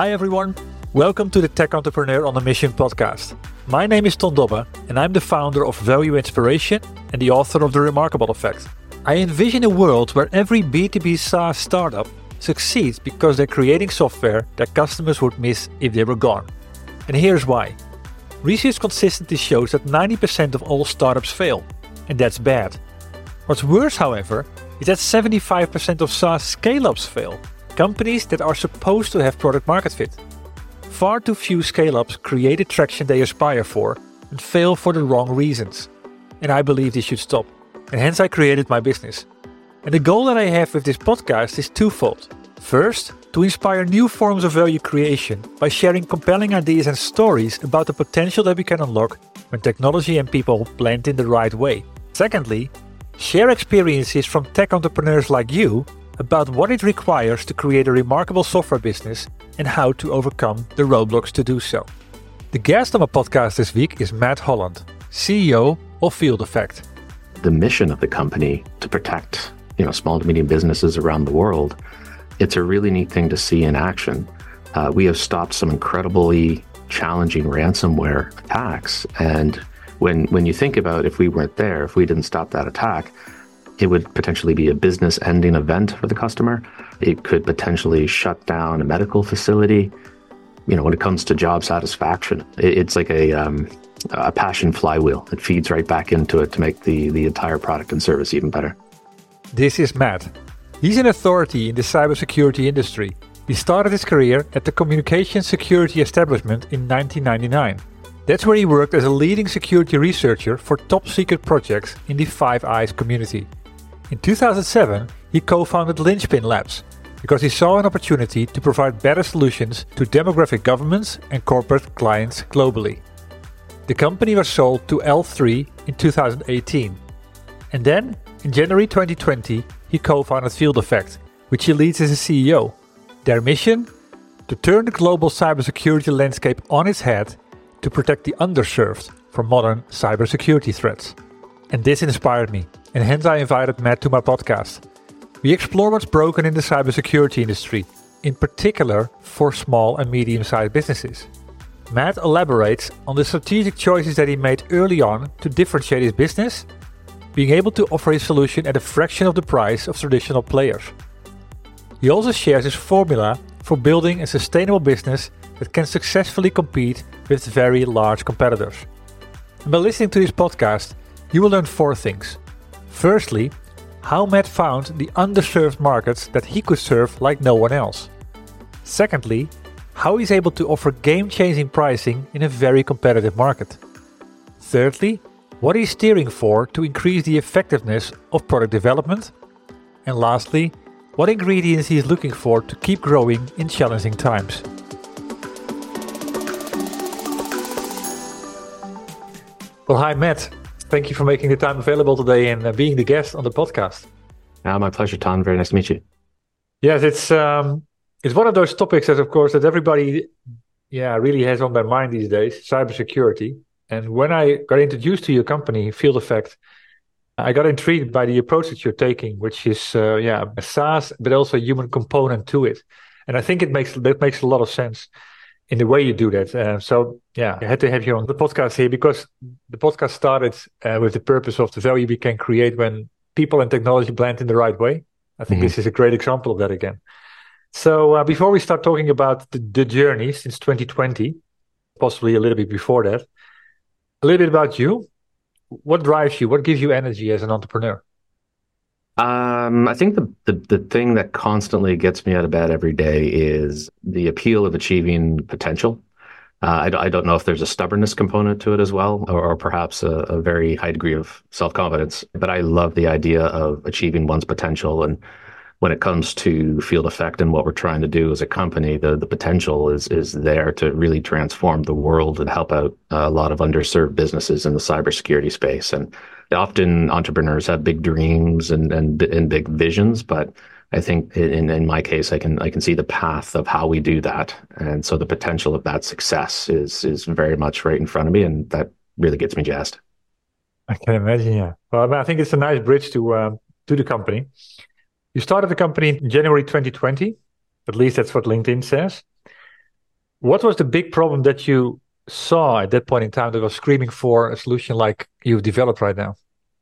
Hi everyone, welcome to the Tech Entrepreneur on a Mission podcast. My name is Ton Dobbe and I'm the founder of Value Inspiration and the author of The Remarkable Effect. I envision a world where every B2B SaaS startup succeeds because they're creating software that customers would miss if they were gone. And here's why. Research consistently shows that 90% of all startups fail, and that's bad. What's worse, however, is that 75% of SaaS scale-ups fail. Companies that are supposed to have product market fit. Far too few scale-ups create the traction they aspire for and fail for the wrong reasons. And I believe this should stop. And hence I created my business. And the goal that I have with this podcast is twofold. First, to inspire new forms of value creation by sharing compelling ideas and stories about the potential that we can unlock when technology and people blend in the right way. Secondly, share experiences from tech entrepreneurs like you about what it requires to create a remarkable software business and how to overcome the roadblocks to do so. The guest on my podcast this week is Matt Holland, CEO of Field Effect. The mission of the company to protect, small to medium businesses around the world, it's a really neat thing to see in action. We have stopped some incredibly challenging ransomware attacks. And when you think about if we weren't there, if we didn't stop that attack, it would potentially be a business-ending event for the customer. It could potentially shut down a medical facility. When it comes to job satisfaction, it's like a passion flywheel. It feeds right back into it to make the entire product and service even better. This is Matt. He's an authority in the cybersecurity industry. He started his career at the Communications Security Establishment in 1999. That's where he worked as a leading security researcher for top-secret projects in the Five Eyes community. In 2007, he co-founded Linchpin Labs because he saw an opportunity to provide better solutions to demographic governments and corporate clients globally. The company was sold to L3 in 2018. And then, in January 2020, he co-founded Field Effect, which he leads as a CEO. Their mission? To turn the global cybersecurity landscape on its head to protect the underserved from modern cybersecurity threats. And this inspired me, and hence I invited Matt to my podcast. We explore what's broken in the cybersecurity industry, in particular for small and medium-sized businesses. Matt elaborates on the strategic choices that he made early on to differentiate his business, being able to offer his solution at a fraction of the price of traditional players. He also shares his formula for building a sustainable business that can successfully compete with very large competitors. And by listening to this podcast, you will learn 4 things. Firstly, how Matt found the underserved markets that he could serve like no one else. Secondly, how he's able to offer game-changing pricing in a very competitive market. Thirdly, what he's steering for to increase the effectiveness of product development. And lastly, what ingredients he's looking for to keep growing in challenging times. Well, hi, Matt. Thank you for making the time available today and being the guest on the podcast. My pleasure, Ton. Very nice to meet you. Yes, it's one of those topics that, of course, that everybody really has on their mind these days, cybersecurity. And when I got introduced to your company, Field Effect, I got intrigued by the approach that you're taking, which is a SaaS, but also a human component to it. And I think that makes a lot of sense in the way you do that. I had to have you on the podcast here because the podcast started with the purpose of the value we can create when people and technology blend in the right way. I think this is a great example of that again. So before we start talking about the journey since 2020, possibly a little bit before that, a little bit about you. What drives you? What gives you energy as an entrepreneur? I think the thing that constantly gets me out of bed every day is the appeal of achieving potential. I don't know if there's a stubbornness component to it as well, or perhaps a very high degree of self-confidence, but I love the idea of achieving one's potential. And when it comes to Field Effect and what we're trying to do as a company, the potential is there to really transform the world and help out a lot of underserved businesses in the cybersecurity space. And often entrepreneurs have big dreams and big visions, but I think in my case, I can see the path of how we do that. And so the potential of that success is very much right in front of me, and that really gets me jazzed. I can imagine, yeah. Well, I think it's a nice bridge to the company. You started the company in January 2020, at least that's what LinkedIn says. What was the big problem that you saw at that point in time that was screaming for a solution like you've developed right now?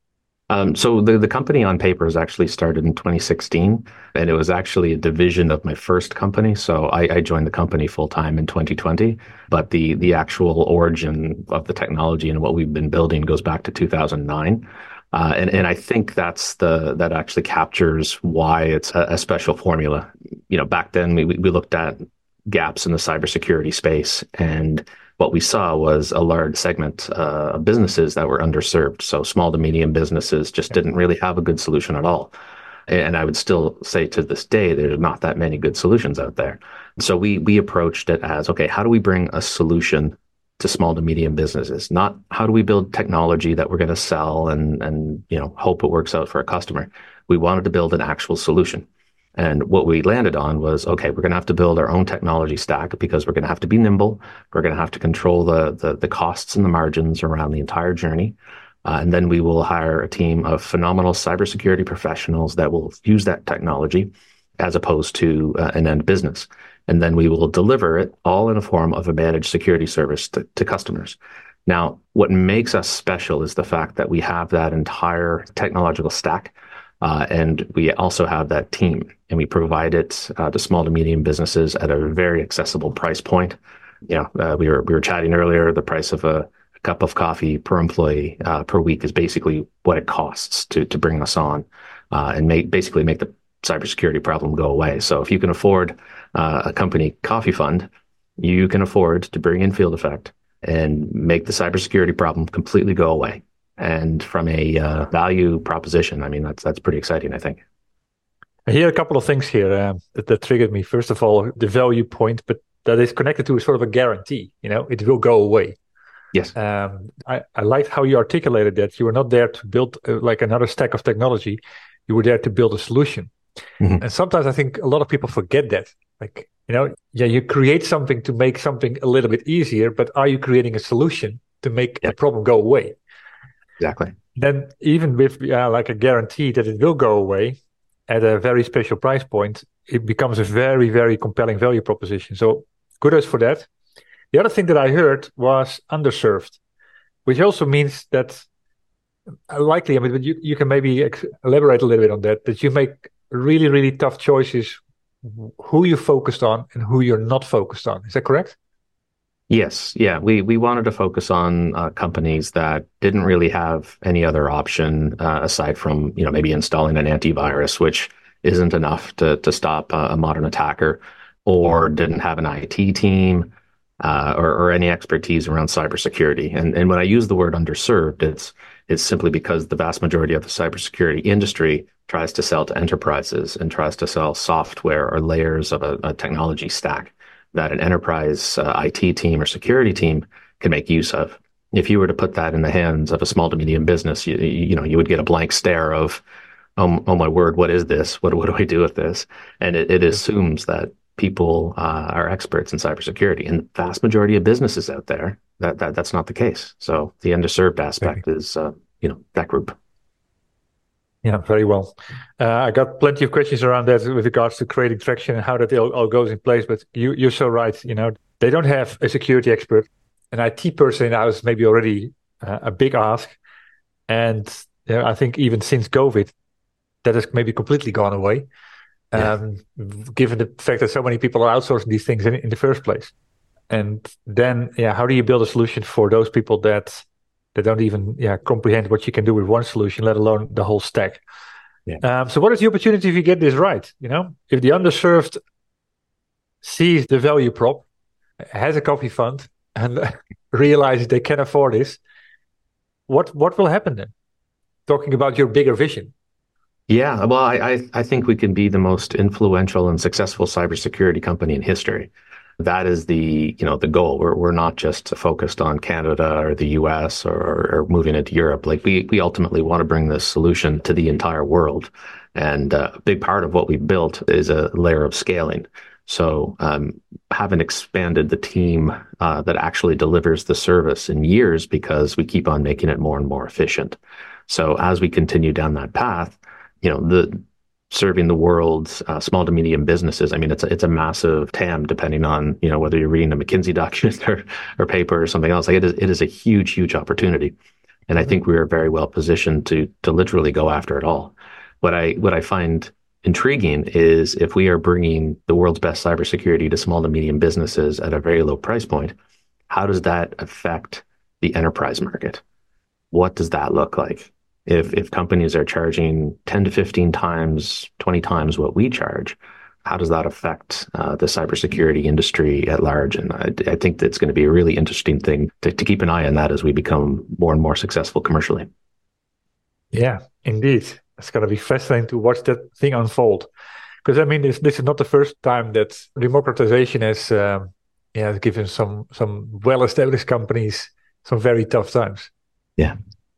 So the company on paper is actually started in 2016, and it was actually a division of my first company. So I joined the company full time in 2020, but the actual origin of the technology and what we've been building goes back to 2009. And I think that actually captures why it's a special formula. Back then we looked at gaps in the cybersecurity space, and what we saw was a large segment of businesses that were underserved. So small to medium businesses just didn't really have a good solution at all. And I would still say to this day, there's not that many good solutions out there. So we approached it as, okay, how do we bring a solution to small to medium businesses? Not how do we build technology that we're going to sell and hope it works out for a customer. We wanted to build an actual solution. And what we landed on was, okay, we're going to have to build our own technology stack because we're going to have to be nimble. We're going to have to control the costs and the margins around the entire journey. And then we will hire a team of phenomenal cybersecurity professionals that will use that technology as opposed to an end business. And then we will deliver it all in a form of a managed security service to customers. Now, what makes us special is the fact that we have that entire technological stack. And we also have that team, and we provide it to small to medium businesses at a very accessible price point. We were chatting earlier. The price of a cup of coffee per employee per week is basically what it costs to bring us on and make the cybersecurity problem go away. So if you can afford a company coffee fund, you can afford to bring in Field Effect and make the cybersecurity problem completely go away. And from a value proposition, I mean, that's pretty exciting, I think. I hear a couple of things here that triggered me. First of all, the value point, but that is connected to sort of a guarantee. It will go away. Yes. I liked how you articulated that. You were not there to build like another stack of technology. You were there to build a solution. Mm-hmm. And sometimes I think a lot of people forget that. Like, you create something to make something a little bit easier, but are you creating a solution to make the problem go away? Exactly. Then even with like a guarantee that it will go away at a very special price point, it becomes a very, very compelling value proposition. So kudos for that. The other thing that I heard was underserved, which also means that likely, but you can maybe elaborate a little bit on that you make really, really tough choices who you focused on and who you're not focused on. Is that correct? Yes. Yeah. We wanted to focus on companies that didn't really have any other option aside from, maybe installing an antivirus, which isn't enough to stop a modern attacker, or didn't have an IT team or any expertise around cybersecurity. And when I use the word underserved, it's simply because the vast majority of the cybersecurity industry tries to sell to enterprises and tries to sell software or layers of a technology stack that an enterprise IT team or security team can make use of. If you were to put that in the hands of a small to medium business, you would get a blank stare of, oh my word, what is this? What do I do with this? And it assumes that people are experts in cybersecurity. And the vast majority of businesses out there, that's not the case. So the underserved aspect is, that group. Yeah, very well. I got plenty of questions around that with regards to creating traction and how that all goes in place. But you're so right. They don't have a security expert. An IT person in the house maybe already a big ask. And I think even since COVID, that has maybe completely gone away, given the fact that so many people are outsourcing these things in the first place. And then, how do you build a solution for those people that don't even comprehend what you can do with one solution, let alone the whole stack? So what is the opportunity if you get this right? If the underserved sees the value prop, has a coffee fund, and realizes they can afford this, what will happen then? Talking about your bigger vision. Yeah, well, I think we can be the most influential and successful cybersecurity company in history. That is the goal. We're not just focused on Canada or the US or moving into Europe. Like we ultimately want to bring this solution to the entire world. And a big part of what we built is a layer of scaling. So haven't expanded the team that actually delivers the service in years because we keep on making it more and more efficient. So as we continue down that path, serving the world's small to medium businesses. I mean, it's a massive TAM, depending on whether you're reading a McKinsey document or paper or something else. Like it is a huge opportunity, and I think we are very well positioned to literally go after it all. What I find intriguing is if we are bringing the world's best cybersecurity to small to medium businesses at a very low price point, how does that affect the enterprise market? What does that look like? If companies are charging 10 to 15 times, 20 times what we charge, how does that affect the cybersecurity industry at large? And I think that's going to be a really interesting thing to keep an eye on that as we become more and more successful commercially. Yeah, indeed. It's going to be fascinating to watch that thing unfold. Because, I mean, this is not the first time that democratization has given some well-established companies some very tough times. Yeah.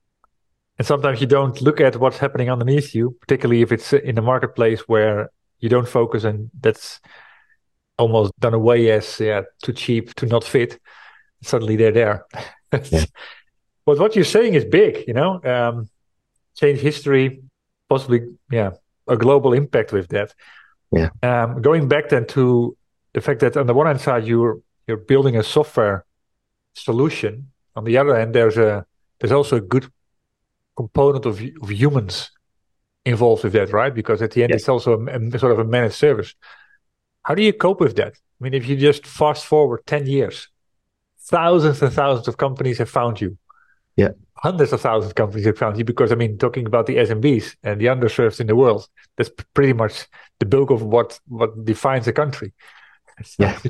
And sometimes you don't look at what's happening underneath you, particularly if it's in a marketplace where you don't focus, and that's almost done away as too cheap, to not fit. Suddenly they're there. Yeah. But what you're saying is big, change history, possibly, a global impact with that. Yeah. Going back then to the fact that on the one hand side you're building a software solution. On the other hand, there's also a good component of humans involved with that, right? Because at the end, It's also a sort of a managed service. How do you cope with that? I mean, if you just fast forward 10 years, thousands and thousands of companies have found you. Yeah. Hundreds of thousands of companies have found you because, I mean, talking about the SMBs and the underserved in the world, that's pretty much the bulk of what defines a country. So yeah.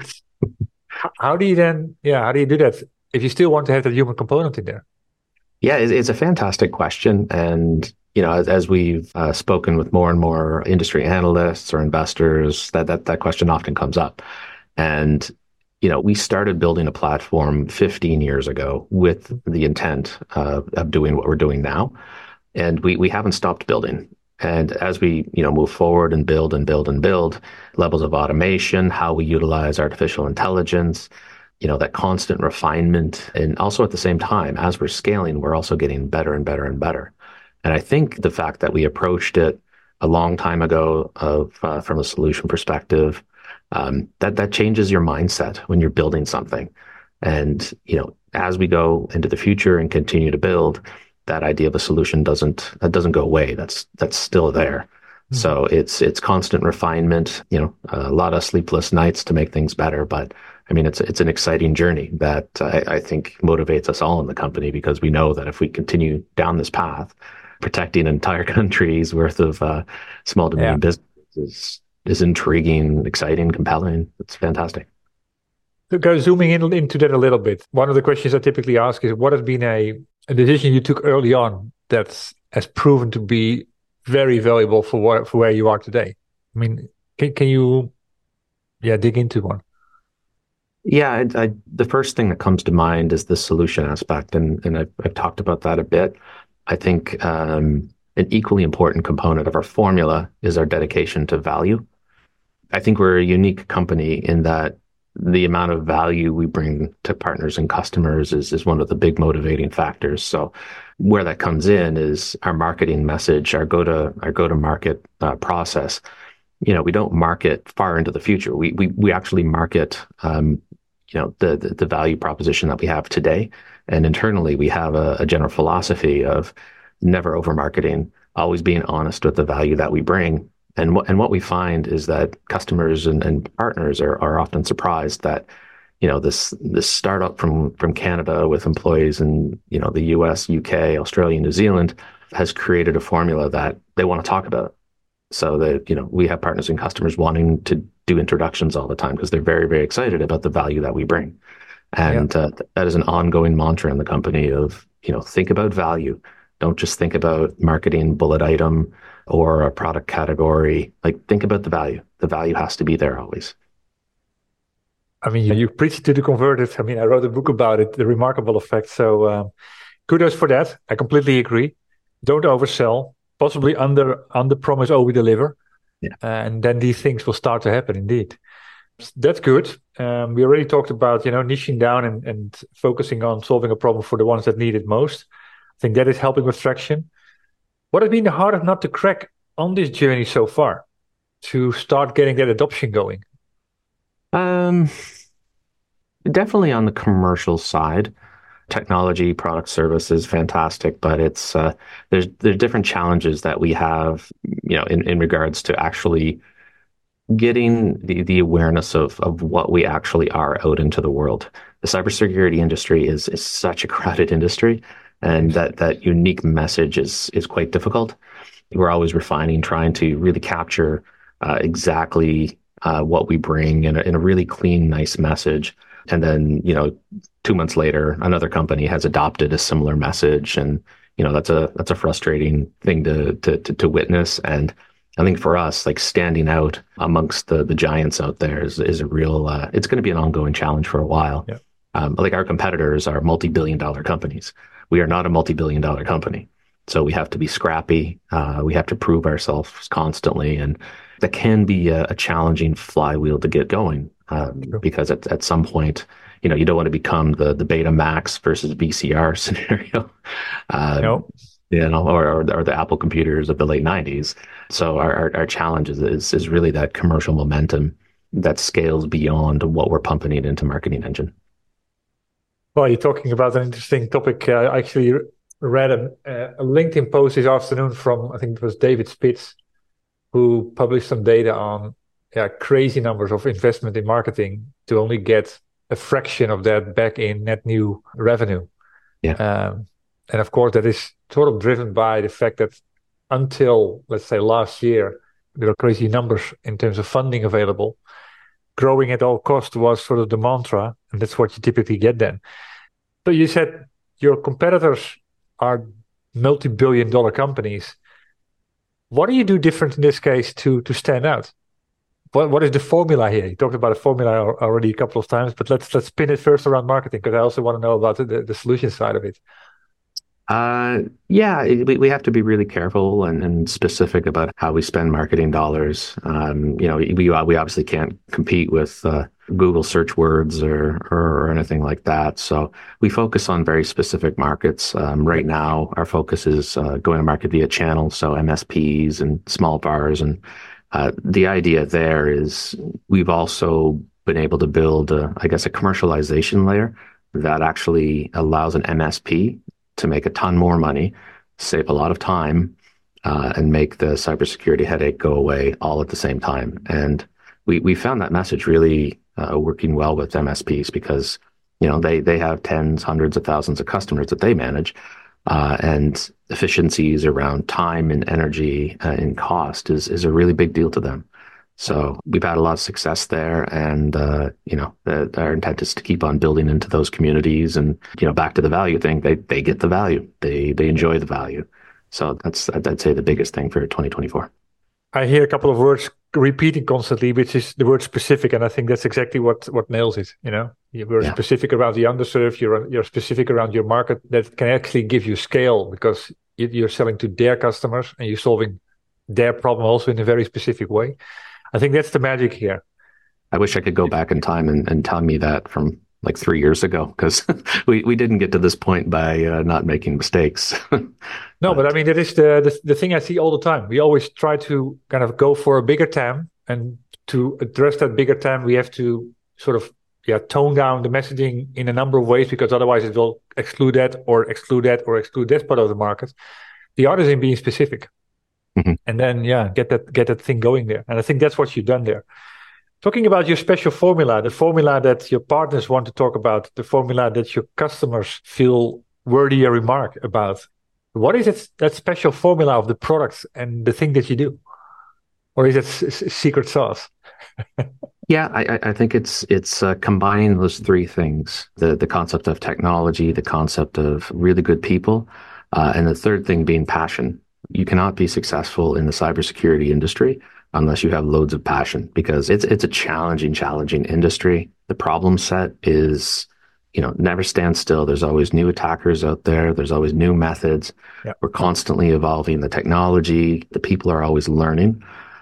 How do you do that if you still want to have that human component in there? Yeah, it's a fantastic question. And, as we've spoken with more and more industry analysts or investors, that question often comes up. And, we started building a platform 15 years ago with the intent of doing what we're doing now. And we haven't stopped building. And as we, move forward and build levels of automation, how we utilize artificial intelligence, that constant refinement. And also at the same time, as we're scaling, we're also getting better and better and better. And I think the fact that we approached it a long time ago from a solution perspective, that changes your mindset when you're building something. And, as we go into the future and continue to build, that idea of a solution doesn't go away. That's still there. Mm-hmm. So it's constant refinement, a lot of sleepless nights to make things better. But I mean, it's an exciting journey that I think motivates us all in the company, because we know that if we continue down this path, protecting an entire country's worth of small to medium businesses is intriguing, exciting, compelling. It's fantastic. So go zooming into that a little bit. One of the questions I typically ask is, what has been a decision you took early on that has proven to be very valuable for where you are today? I mean, can you dig into one? Yeah, the first thing that comes to mind is the solution aspect, and I've talked about that a bit. I think an equally important component of our formula is our dedication to value. I think we're a unique company in that the amount of value we bring to partners and customers is one of the big motivating factors. So where that comes in is our marketing message, our go-to-market process. We don't market far into the future. We actually market the value proposition that we have today. And internally, we have a general philosophy of never over marketing, always being honest with the value that we bring. And what we find is that customers and partners are often surprised that, this startup from Canada with employees in, the US, UK, Australia, New Zealand has created a formula that they want to talk about. So that, we have partners and customers wanting to do introductions all the time because they're very, very excited about the value that we bring. And that is an ongoing mantra in the company of, think about value. Don't just think about marketing bullet item or a product category. Like, think about the value. The value has to be there always. I mean, you preached to the converted. I mean, I wrote a book about it, The Remarkable Effect. So kudos for that. I completely agree. Don't oversell. Possibly under promise, over deliver. Yeah. And then these things will start to happen indeed. That's good. We already talked about, niching down and focusing on solving a problem for the ones that need it most. I think that is helping with traction. What has been the hardest nut to crack on this journey so far to start getting that adoption going? Um, Definitely on the commercial side. Technology, product, service is fantastic, but it's there's different challenges that we have, in regards to actually getting the awareness of what we actually are out into the world. The cybersecurity industry is such a crowded industry, and that unique message is quite difficult. We're always refining, trying to really capture exactly what we bring in a really clean, nice message. And then, 2 months later, another company has adopted a similar message, and that's a frustrating thing to witness. And I think for us, like standing out amongst the giants out there is a real. It's going to be an ongoing challenge for a while. Yeah. Like our competitors are multi-billion-dollar companies. We are not a multi-billion-dollar company. So we have to be scrappy. We have to prove ourselves constantly, and that can be a challenging flywheel to get going. Sure. Because at some point, you don't want to become the Betamax versus VCR scenario, No. or the Apple computers of the late '90s. So our challenge is really that commercial momentum that scales beyond what we're pumping it into marketing engine. Well, you're talking about an interesting topic. I actually read a LinkedIn post this afternoon from, I think it was David Spitz, who published some data on crazy numbers of investment in marketing to only get a fraction of that back in net new revenue. Yeah. And of course, that is sort of driven by the fact that until, let's say, last year, there were crazy numbers in terms of funding available. Growing at all costs was sort of the mantra, and that's what you typically get then. So you said your competitors are multi-billion-dollar companies. What do you do different in this case to stand out? What is the formula here? You talked about a formula already a couple of times, but let's spin it first around marketing, because I also want to know about the solution side of it. Yeah, we have to be really careful and specific about how we spend marketing dollars. We obviously can't compete with Google search words or anything like that. So we focus on very specific markets. Right now, our focus is going to market via channels, so MSPs and small VARs. And the idea there is we've also been able to build, a commercialization layer that actually allows an MSP to make a ton more money, save a lot of time, and make the cybersecurity headache go away all at the same time. And we found that message really working well with MSPs because they have tens, hundreds of thousands of customers that they manage, and efficiencies around time and energy and cost is a really big deal to them. So we've had a lot of success there, and our intent is to keep on building into those communities. And back to the value thing, they get the value, they enjoy the value. So that's, I'd say, the biggest thing for 2024. I hear a couple of words repeating constantly, which is the word specific, and I think that's exactly what nails it. You're specific around the underserved. You're specific around your market that can actually give you scale because you're selling to their customers and you're solving their problem also in a very specific way. I think that's the magic here. I wish I could go back in time and tell me that from like 3 years ago, because we didn't get to this point by not making mistakes. No, but I mean, that is the thing I see all the time. We always try to kind of go for a bigger TAM, and to address that bigger TAM, we have to sort of tone down the messaging in a number of ways, because otherwise it will exclude that or exclude that or exclude this part of the market. The art is in being specific. Mm-hmm. And then, get that thing going there. And I think that's what you've done there. Talking about your special formula, the formula that your partners want to talk about, the formula that your customers feel worthy a remark about. What is it, that special formula of the products and the thing that you do? Or is it secret sauce? Yeah, I think it's combining those three things: the concept of technology, the concept of really good people, and the third thing being passion. You cannot be successful in the cybersecurity industry unless you have loads of passion, because it's a challenging industry. The problem set is, never stand still. There's always new attackers out there. There's always new methods. Yep. We're constantly evolving the technology. The people are always learning.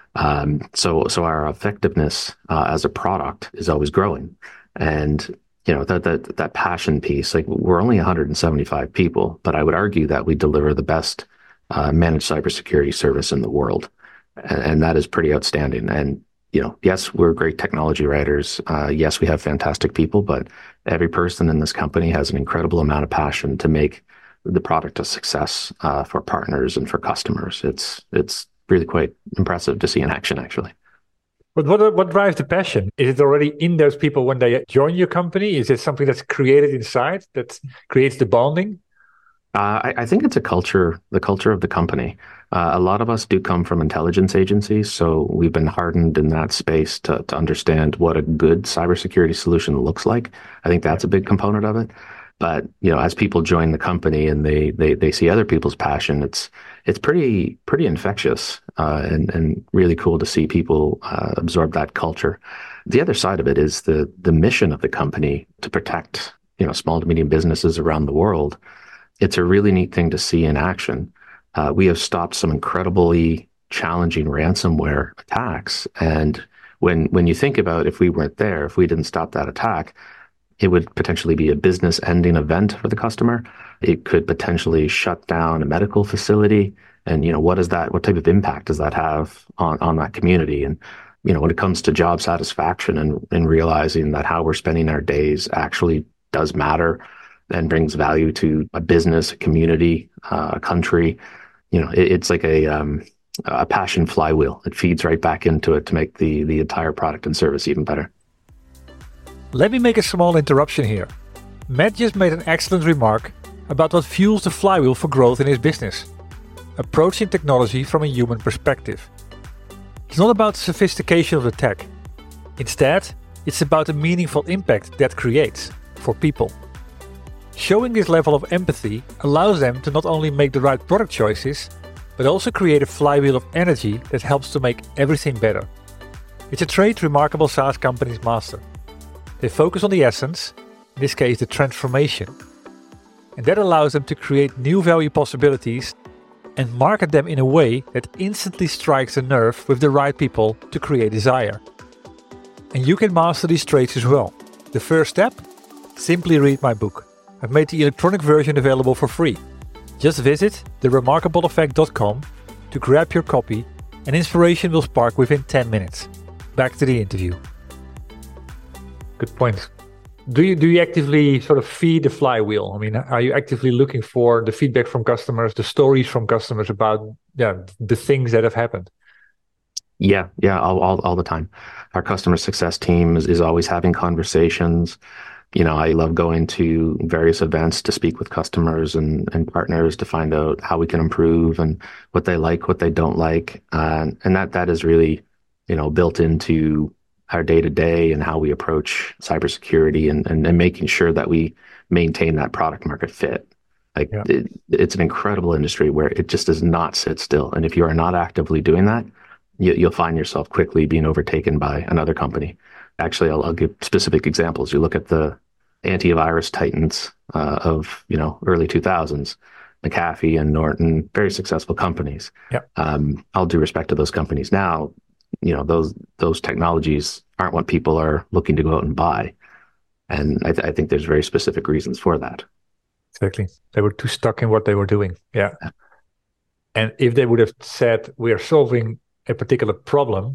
So our effectiveness as a product is always growing. And that passion piece, like, we're only 175 people, but I would argue that we deliver the best managed cybersecurity service in the world. and that is pretty outstanding. And yes, we're great technology writers. Yes, we have fantastic people, but every person in this company has an incredible amount of passion to make the product a success for partners and for customers. It's really quite impressive to see in action, actually. But what drives the passion? Is it already in those people when they join your company? Is it something that's created inside that creates the bonding? I think it's the culture of the company. A lot of us do come from intelligence agencies, so we've been hardened in that space to understand what a good cybersecurity solution looks like. I think that's a big component of it. But as people join the company and they see other people's passion, it's pretty infectious and really cool to see people absorb that culture. The other side of it is the mission of the company to protect small to medium businesses around the world. It's a really neat thing to see in action. We have stopped some incredibly challenging ransomware attacks. And when you think about if we weren't there, if we didn't stop that attack, it would potentially be a business-ending event for the customer. It could potentially shut down a medical facility. And what type of impact does that have on that community? And when it comes to job satisfaction and realizing that how we're spending our days actually does matter and brings value to a business, a community, a country. It's like a passion flywheel. It feeds right back into it to make the entire product and service even better. Let me make a small interruption here. Matt just made an excellent remark about what fuels the flywheel for growth in his business. Approaching technology from a human perspective. It's not about the sophistication of the tech. Instead, it's about the meaningful impact that creates for people. Showing this level of empathy allows them to not only make the right product choices, but also create a flywheel of energy that helps to make everything better. It's a trait remarkable SaaS companies master. They focus on the essence, in this case the transformation. And that allows them to create new value possibilities and market them in a way that instantly strikes a nerve with the right people to create desire. And you can master these traits as well. The first step? Simply read my book. I've made the electronic version available for free. Just visit theremarkableeffect.com to grab your copy, and inspiration will spark within 10 minutes. Back to the interview. Good point. Do you actively sort of feed the flywheel? I mean, are you actively looking for the feedback from customers, the stories from customers about the things that have happened? Yeah, all the time. Our customer success team is always having conversations. I love going to various events to speak with customers and partners to find out how we can improve and what they like, what they don't like. And that is really, built into our day-to-day and how we approach cybersecurity and making sure that we maintain that product market fit. It's an incredible industry where it just does not sit still. And if you are not actively doing that, you'll find yourself quickly being overtaken by another company. Actually, I'll give specific examples. You look at the antivirus titans of early 2000s, McAfee and Norton, very successful companies. Yep. All due respect to those companies now, those technologies aren't what people are looking to go out and buy. And I think there's very specific reasons for that. Exactly. They were too stuck in what they were doing. Yeah. And if they would have said, we are solving a particular problem,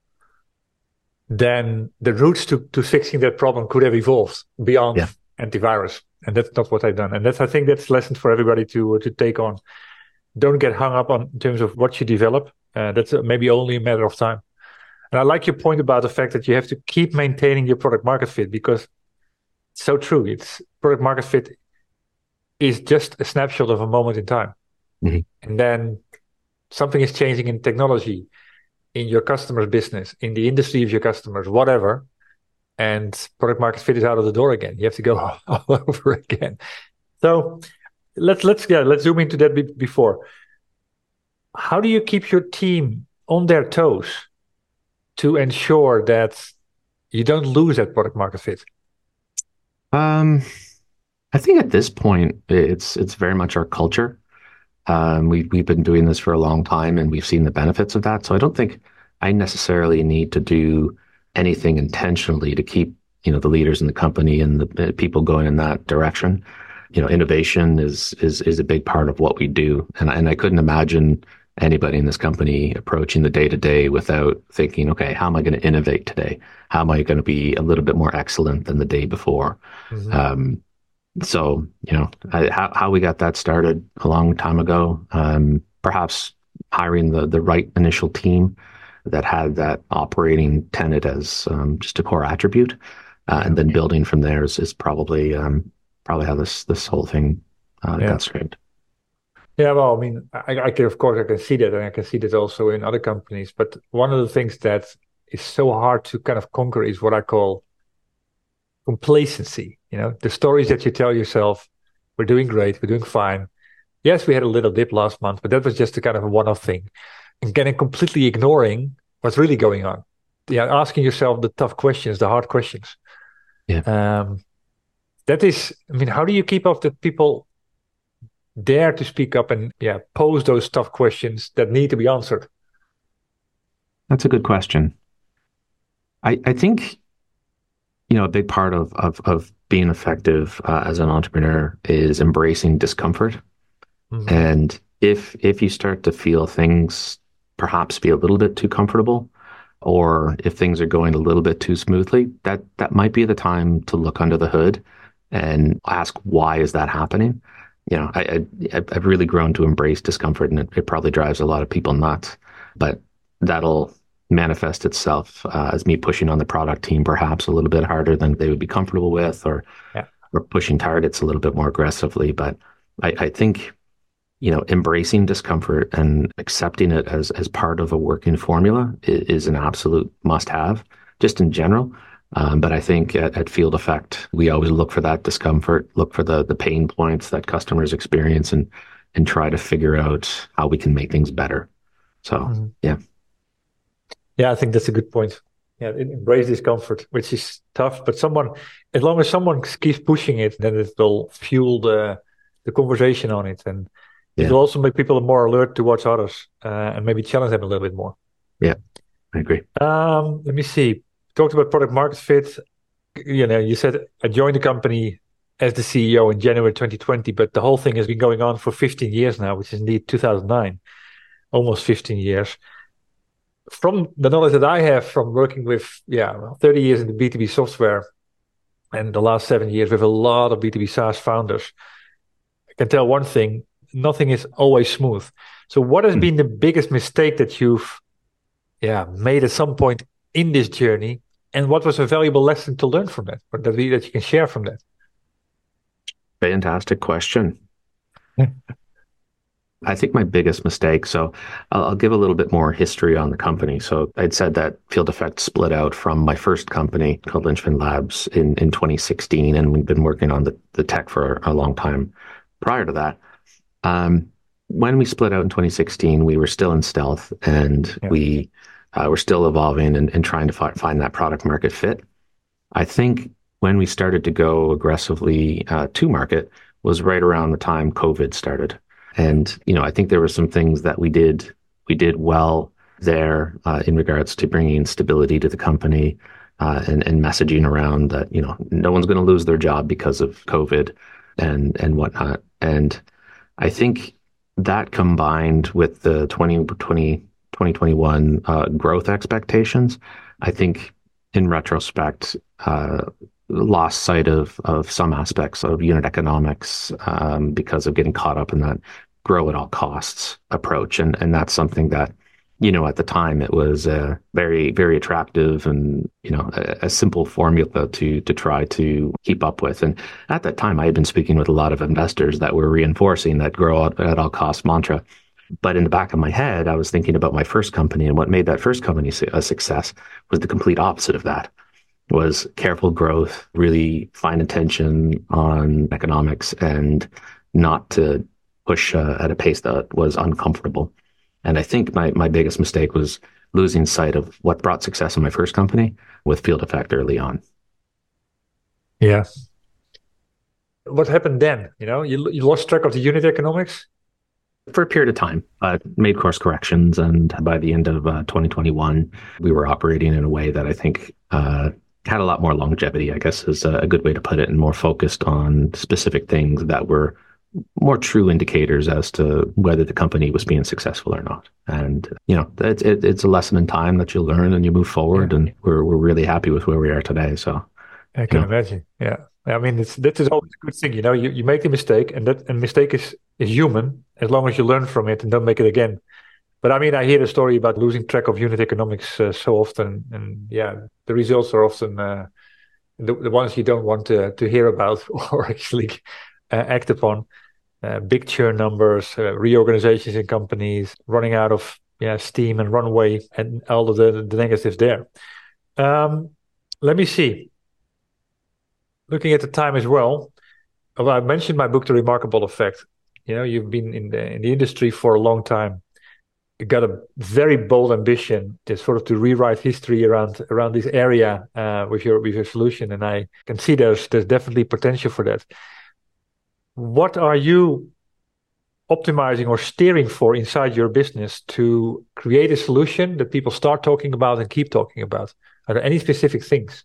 then the routes to fixing that problem could have evolved beyond antivirus. And that's not what I've done. And I think that's a lesson for everybody to take on. Don't get hung up on in terms of what you develop. That's maybe only a matter of time. And I like your point about the fact that you have to keep maintaining your product market fit, because it's so true. It's product market fit is just a snapshot of a moment in time. Mm-hmm. And then something is changing in technology, in your customer's business, in the industry of your customers, whatever, and product market fit is out of the door again. You have to go all over again. So let's zoom into that before. How do you keep your team on their toes to ensure that you don't lose that product market fit? I think at this point, it's very much our culture. We've been doing this for a long time, and we've seen the benefits of that. So I don't think I necessarily need to do anything intentionally to keep the leaders in the company and the people going in that direction. Innovation is a big part of what we do, and I couldn't imagine anybody in this company approaching the day to day without thinking, okay, how am I going to innovate today? How am I going to be a little bit more excellent than the day before? Hmm. So, how we got that started a long time ago, perhaps hiring the right initial team that had that operating tenet as just a core attribute, and then building from there is probably how this whole thing got started. Yeah, well, I mean, I can, of course, I can see that, and I can see that also in other companies. But one of the things that is so hard to kind of conquer is what I call complacency. The stories that you tell yourself, we're doing great, we're doing fine. Yes, we had a little dip last month, but that was just a kind of a one-off thing. And getting completely ignoring what's really going on. Yeah, asking yourself the tough questions, the hard questions. Yeah. That is, I mean, how do you keep up that people dare to speak up and pose those tough questions that need to be answered? That's a good question. I think, a big part of being effective as an entrepreneur is embracing discomfort. Mm-hmm. And if you start to feel things perhaps be a little bit too comfortable, or if things are going a little bit too smoothly, that might be the time to look under the hood and ask, why is that happening? I've really grown to embrace discomfort, and it probably drives a lot of people nuts, but that'll manifest itself as me pushing on the product team perhaps a little bit harder than they would be comfortable with, or pushing targets a little bit more aggressively. But I think, embracing discomfort and accepting it as part of a working formula is an absolute must-have, just in general. But I think at Field Effect, we always look for that discomfort, look for the pain points that customers experience, and try to figure out how we can make things better. So, yeah. Yeah, I think that's a good point. Yeah, embrace discomfort, which is tough, but as long as someone keeps pushing it, then it will fuel the conversation on it. And it will also make people more alert towards others, and maybe challenge them a little bit more. Yeah, I agree. Let me see. Talked about product market fit. You said I joined the company as the CEO in January 2020, but the whole thing has been going on for 15 years now, which is indeed 2009, almost 15 years. From the knowledge that I have from working with 30 years in the B2B software and the last 7 years with a lot of B2B SaaS founders, I can tell one thing: nothing is always smooth. So what has been the biggest mistake that you've made at some point in this journey, and what was a valuable lesson to learn from that, or that you can share from that? Fantastic question. I think my biggest mistake, so I'll give a little bit more history on the company. So I'd said that Field Effect split out from my first company called Linchpin Labs in 2016, and we've been working on the tech for a long time prior to that. When we split out in 2016, we were still in stealth, and we were still evolving and trying to find that product market fit. I think when we started to go aggressively to market was right around the time COVID started. And, I think there were some things that we did well there in regards to bringing stability to the company and messaging around that, no one's going to lose their job because of COVID and whatnot. And I think that combined with the 2021 growth expectations, I think in retrospect, lost sight of some aspects of unit economics because of getting caught up in that grow at all costs approach. And that's something that, at the time it was very, very attractive and, a simple formula to try to keep up with. And at that time, I had been speaking with a lot of investors that were reinforcing that grow at all costs mantra. But in the back of my head, I was thinking about my first company, and what made that first company a success was the complete opposite of that. Was careful growth, really fine attention on economics, and not to push at a pace that was uncomfortable. And I think my biggest mistake was losing sight of what brought success in my first company with Field Effect early on. Yeah. What happened then? You lost track of the unit economics? For a period of time, made course corrections. And by the end of 2021, we were operating in a way that I think had a lot more longevity, I guess is a good way to put it, and more focused on specific things that were more true indicators as to whether the company was being successful or not. And it's a lesson in time that you learn and you move forward. And we're really happy with where we are today. So I can imagine. Yeah, I mean, that is always a good thing. You make the mistake, and mistake is human as long as you learn from it and don't make it again. But I mean, I hear the story about losing track of unit economics so often, and the results are often the ones you don't want to hear about or actually act upon. Big churn numbers, reorganizations in companies, running out of steam and runway, and all of the negatives there. Let me see. Looking at the time as well, I mentioned my book, The Remarkable Effect. You've been in the industry for a long time. You got a very bold ambition to rewrite history around this area with your solution, and I can see there's definitely potential for that. What are you optimizing or steering for inside your business to create a solution that people start talking about and keep talking about? Are there any specific things?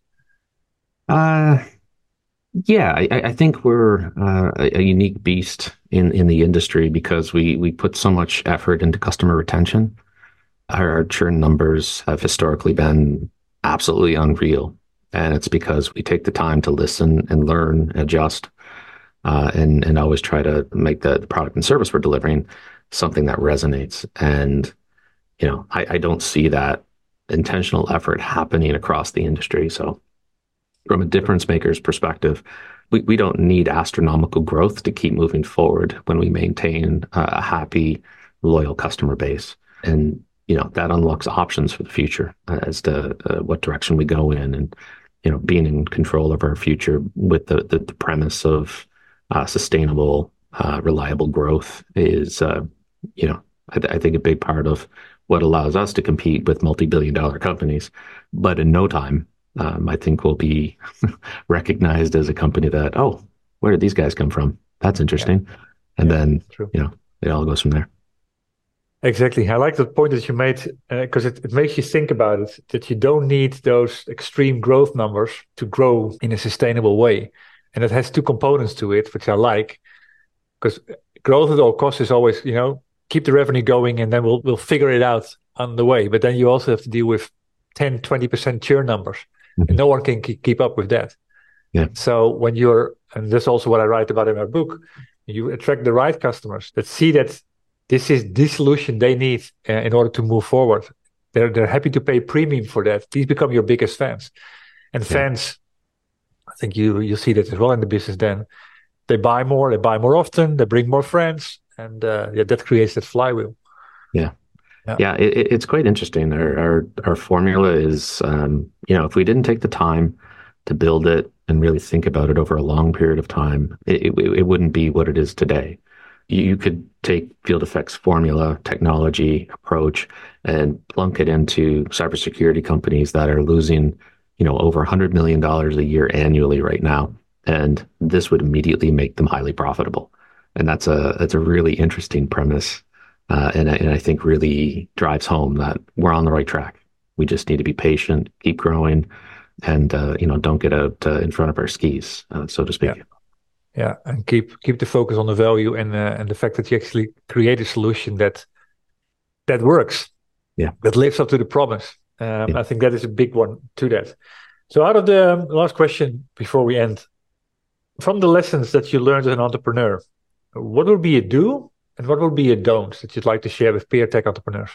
Yeah, I think we're a unique beast in the industry because we put so much effort into customer retention. Our churn numbers have historically been absolutely unreal, and it's because we take the time to listen and learn, adjust, and always try to make the product and service we're delivering something that resonates. And I don't see that intentional effort happening across the industry. So from a difference maker's perspective, we don't need astronomical growth to keep moving forward when we maintain a happy, loyal customer base. And, that unlocks options for the future as to what direction we go in, and, being in control of our future with the premise of sustainable, reliable growth is, I think a big part of what allows us to compete with multi-billion-dollar companies. But in no time, I think we'll be recognized as a company that, where did these guys come from? That's interesting. And then, true. It all goes from there. Exactly. I like the point that you made because it makes you think about it, that you don't need those extreme growth numbers to grow in a sustainable way. And it has two components to it, which I like, because growth at all costs is always, keep the revenue going and then we'll figure it out on the way. But then you also have to deal with 10, 20% churn numbers. Mm-hmm. And no one can keep up with that. Yeah. So and that's also what I write about in my book, you attract the right customers that see that this is the solution they need in order to move forward. They're happy to pay premium for that. These become your biggest fans. And fans, I think you see that as well in the business then. They buy more often, they bring more friends, and that creates that flywheel. Yeah, it's quite interesting. Our formula is, if we didn't take the time to build it and really think about it over a long period of time, it wouldn't be what it is today. You could take Field Effect's formula, technology, approach, and plunk it into cybersecurity companies that are losing, over $100 million a year annually right now, and this would immediately make them highly profitable. And that's a really interesting premise. And I think really drives home that we're on the right track. We just need to be patient, keep growing, and don't get out in front of our skis, so to speak. Yeah, and keep the focus on the value and the fact that you actually create a solution that works. Yeah, that lives up to the promise. I think that is a big one to that. So, out of the last question before we end, from the lessons that you learned as an entrepreneur, what would be a do? And what would be a don't that you'd like to share with peer tech entrepreneurs?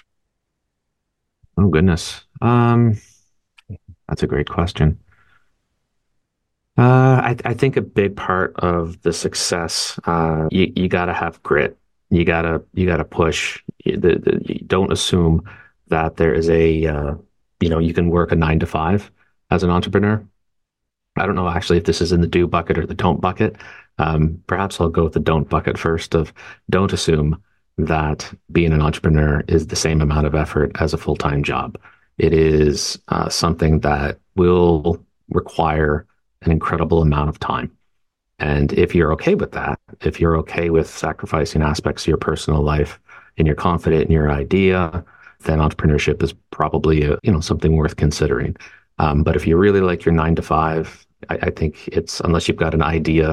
Oh, goodness. That's a great question. I think a big part of the success, you got to have grit. You gotta push. You don't assume that there is you can work a 9 to 5 as an entrepreneur. I don't know actually if this is in the do bucket or the don't bucket. Perhaps I'll go with the don't bucket first. Don't assume that being an entrepreneur is the same amount of effort as a full-time job. It is something that will require an incredible amount of time. And if you're okay with that, if you're okay with sacrificing aspects of your personal life and you're confident in your idea, then entrepreneurship is probably something worth considering. But if you really like your 9 to 5, I think it's, unless you've got an idea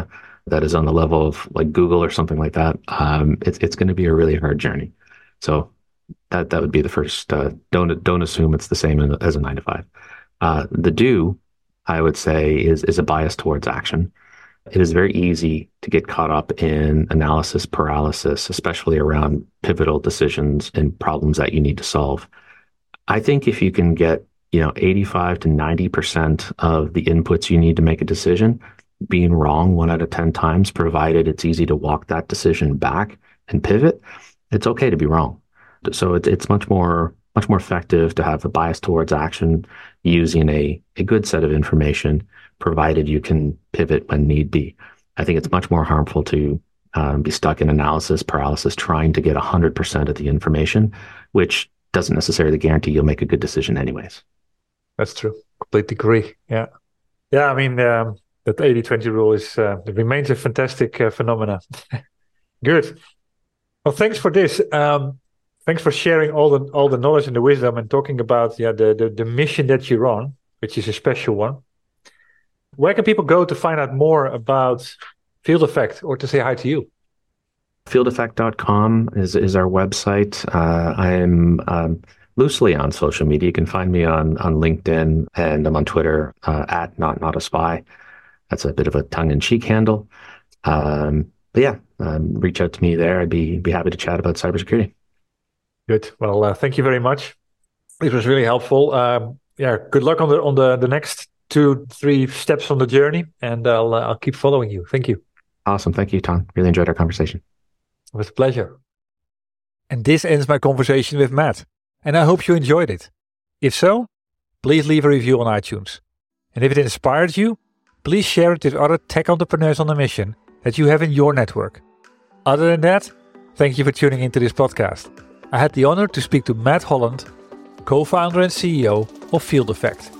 that is on the level of like Google or something like that, it's going to be a really hard journey. So that would be the first. Don't assume it's the same as a 9 to 5. The do, I would say, is a bias towards action. It is very easy to get caught up in analysis paralysis, especially around pivotal decisions and problems that you need to solve. I think if you can get 85 to 90% of the inputs you need to make a decision being wrong 1 out of 10 times, provided it's easy to walk that decision back and pivot, it's okay to be wrong. So it's much more effective to have a bias towards action using a good set of information, provided you can pivot when need be. I think it's much more harmful to be stuck in analysis paralysis, trying to get 100% of the information, which doesn't necessarily guarantee you'll make a good decision anyways. That's true. Completely agree. Yeah. I mean, that 80-20 rule it remains a fantastic phenomena. Good. Well, thanks for this. Thanks for sharing all the knowledge and the wisdom and talking about the mission that you're on, which is a special one. Where can people go to find out more about Field Effect or to say hi to you? Fieldeffect.com is our website. I am loosely on social media. You can find me on LinkedIn, and I'm on Twitter at not a spy. That's a bit of a tongue-in-cheek handle. Reach out to me there. I'd be happy to chat about cybersecurity. Good. Well, thank you very much. It was really helpful. Good luck on the next 2-3 steps on the journey, and I'll keep following you. Thank you. Awesome. Thank you, Tom. Really enjoyed our conversation. It was a pleasure. And this ends my conversation with Matt, and I hope you enjoyed it. If so, please leave a review on iTunes. And if it inspired you, please share it with other tech entrepreneurs on a mission that you have in your network. Other than that, thank you for tuning into this podcast. I had the honor to speak to Matt Holland, co-founder and CEO of Field Effect.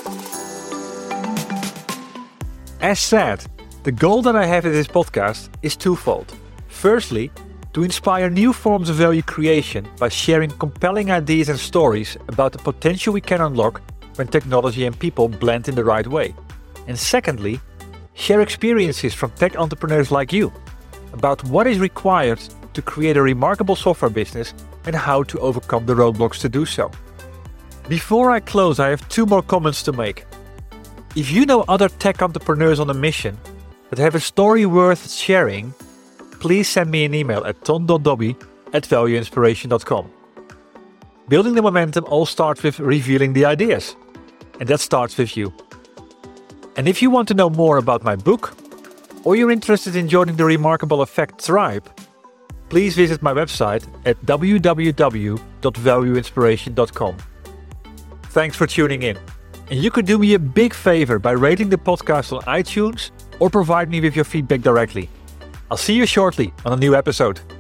As said, the goal that I have in this podcast is twofold. Firstly, to inspire new forms of value creation by sharing compelling ideas and stories about the potential we can unlock when technology and people blend in the right way. And secondly, share experiences from tech entrepreneurs like you about what is required to create a remarkable software business and how to overcome the roadblocks to do so. Before I close, I have 2 more comments to make. If you know other tech entrepreneurs on a mission that have a story worth sharing, please send me an email at ton.dobby@valueinspiration.com. Building the momentum all starts with revealing the ideas, and that starts with you. And if you want to know more about my book, or you're interested in joining the Remarkable Effect tribe, please visit my website at www.valueinspiration.com. Thanks for tuning in. And you could do me a big favor by rating the podcast on iTunes or provide me with your feedback directly. I'll see you shortly on a new episode.